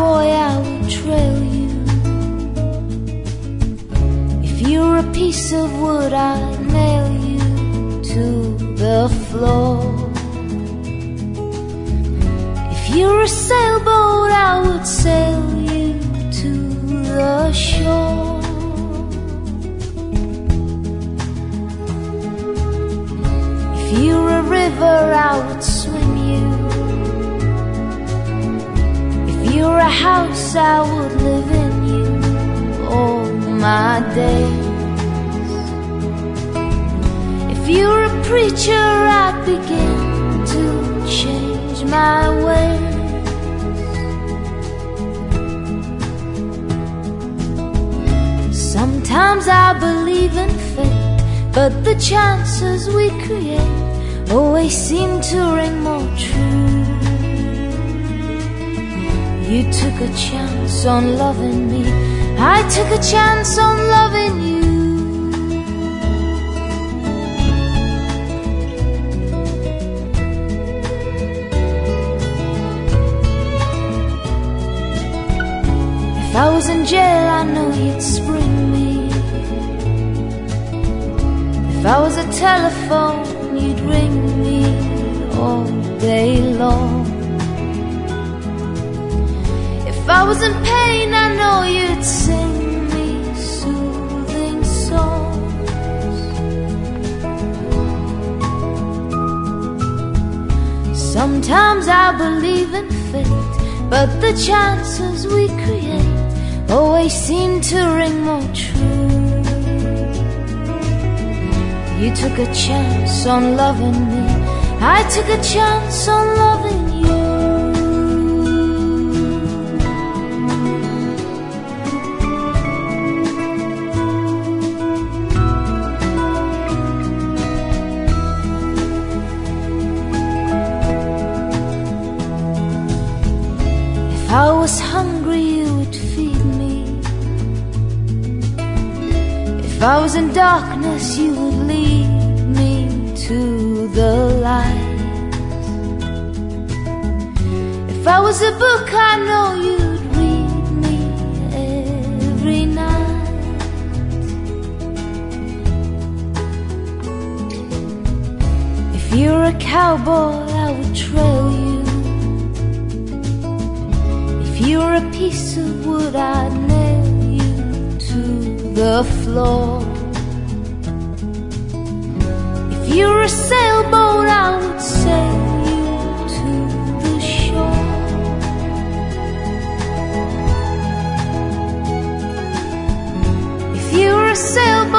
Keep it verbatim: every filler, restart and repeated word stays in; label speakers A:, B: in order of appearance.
A: cowboy, I would trail you. If you're a piece of wood, I'd nail you to the floor. If you're a sailboat, I would sail you to the shore. If you're a river, I would swim you. If you're a house, I would live in you all my days. If you're a preacher, I'd begin to change my ways. Sometimes I believe in fate, but the chances we create always seem to ring more true. You took a chance on loving me, I took a chance on loving you. If I was in jail, I know you'd spring me. If I was a telephone, you'd ring me all day long. If I was in pain, I know you'd sing me soothing songs. Sometimes I believe in fate, but the chances we create always seem to ring more true. You took a chance on loving me, I took a chance on loving you. If I was hungry, you would feed me. If I was in darkness, you would lead me to the light. If I was a book, I know you'd read me every night. If you're a cowboy, I would trail you. If you're a piece of wood, I'd nail you to the floor. If you're a sailboat, I would sail you to the shore. If you're a sailboat,